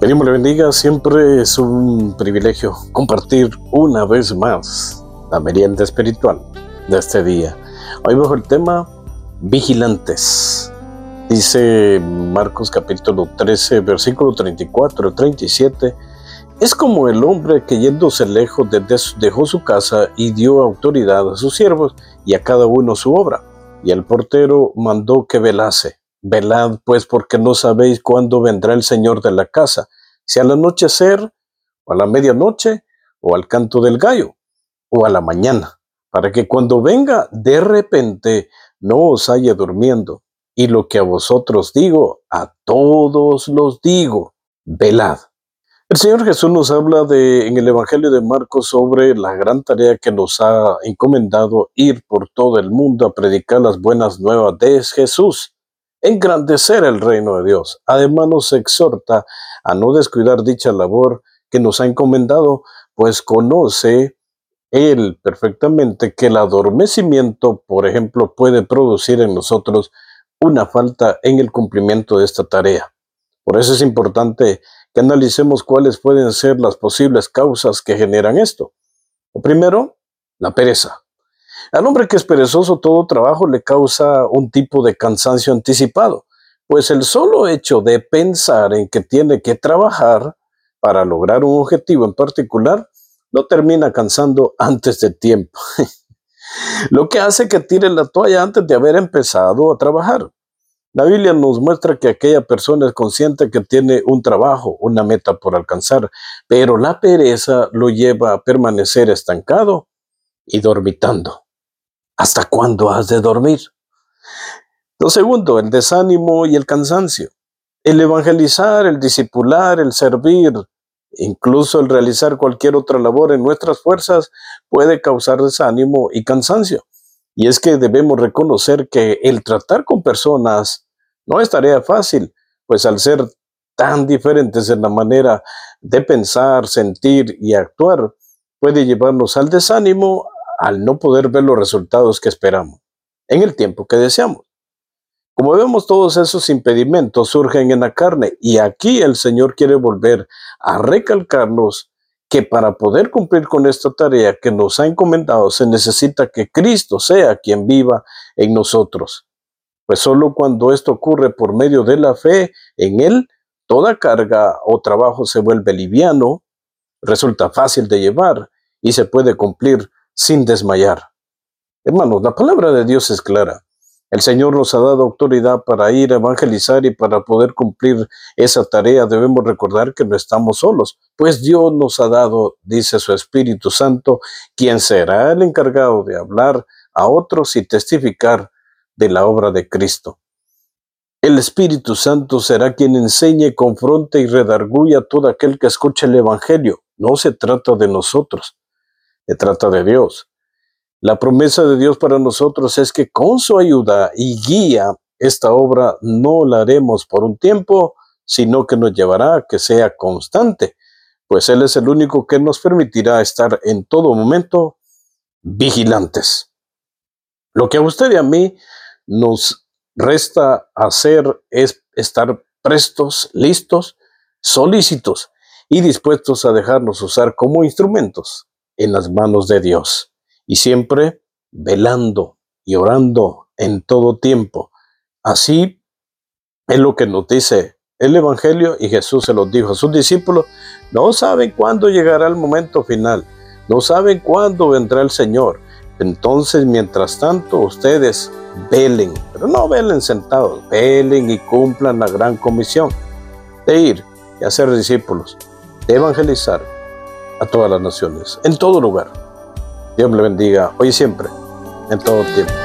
Que Dios me le bendiga, siempre es un privilegio compartir una vez más la merienda espiritual de este día. Hoy bajo el tema vigilantes. Dice Marcos capítulo 13, versículo 34 y 37. Es como el hombre que yéndose lejos dejó su casa y dio autoridad a sus siervos y a cada uno su obra. Y el portero mandó que velase. Velad pues, porque no sabéis cuándo vendrá el Señor de la casa, si al anochecer, o a la medianoche, o al canto del gallo, o a la mañana, para que cuando venga de repente no os haya durmiendo. Y lo que a vosotros digo, a todos los digo, velad. El Señor Jesús nos habla en el Evangelio de Marcos sobre la gran tarea que nos ha encomendado ir por todo el mundo a predicar las buenas nuevas de Jesús, engrandecer el reino de Dios. Además nos exhorta a no descuidar dicha labor que nos ha encomendado, pues conoce Él perfectamente que el adormecimiento, por ejemplo, puede producir en nosotros una falta en el cumplimiento de esta tarea. Por eso es importante que analicemos cuáles pueden ser las posibles causas que generan esto. Lo primero, la pereza. Al hombre que es perezoso, todo trabajo le causa un tipo de cansancio anticipado, pues el solo hecho de pensar en que tiene que trabajar para lograr un objetivo en particular, lo termina cansando antes de tiempo. Lo que hace que tire la toalla antes de haber empezado a trabajar. La Biblia nos muestra que aquella persona es consciente que tiene un trabajo, una meta por alcanzar, pero la pereza lo lleva a permanecer estancado y dormitando. ¿Hasta cuándo has de dormir? Lo segundo, el desánimo y el cansancio. El evangelizar, el discipular, el servir, incluso el realizar cualquier otra labor en nuestras fuerzas puede causar desánimo y cansancio. Y es que debemos reconocer que el tratar con personas no es tarea fácil, pues al ser tan diferentes en la manera de pensar, sentir y actuar, puede llevarnos al desánimo al no poder ver los resultados que esperamos en el tiempo que deseamos. Como vemos, todos esos impedimentos surgen en la carne, y aquí el Señor quiere volver a recalcarnos que para poder cumplir con esta tarea que nos ha encomendado se necesita que Cristo sea quien viva en nosotros. Pues solo cuando esto ocurre por medio de la fe en Él, toda carga o trabajo se vuelve liviano, resulta fácil de llevar y se puede cumplir sin desmayar. Hermanos, la palabra de Dios es clara. El Señor nos ha dado autoridad para ir a evangelizar, y para poder cumplir esa tarea debemos recordar que no estamos solos, pues Dios nos ha dado, dice su Espíritu Santo, quien será el encargado de hablar a otros y testificar de la obra de Cristo. El Espíritu Santo será quien enseñe, confronte y redarguya a todo aquel que escuche el Evangelio. No se trata de nosotros, se trata de Dios. La promesa de Dios para nosotros es que con su ayuda y guía, esta obra no la haremos por un tiempo, sino que nos llevará a que sea constante, pues Él es el único que nos permitirá estar en todo momento vigilantes. Lo que a usted y a mí nos resta hacer es estar prestos, listos, solícitos y dispuestos a dejarnos usar como instrumentos en las manos de Dios. Y siempre velando y orando en todo tiempo. Así es lo que nos dice el Evangelio, y Jesús se los dijo a sus discípulos. No saben cuándo llegará el momento final, no saben cuándo vendrá el Señor. Entonces, mientras tanto, ustedes velen, pero no velen sentados, velen y cumplan la gran comisión de ir y hacer discípulos, de evangelizar a todas las naciones, en todo lugar. Dios le bendiga, hoy y siempre, en todo tiempo.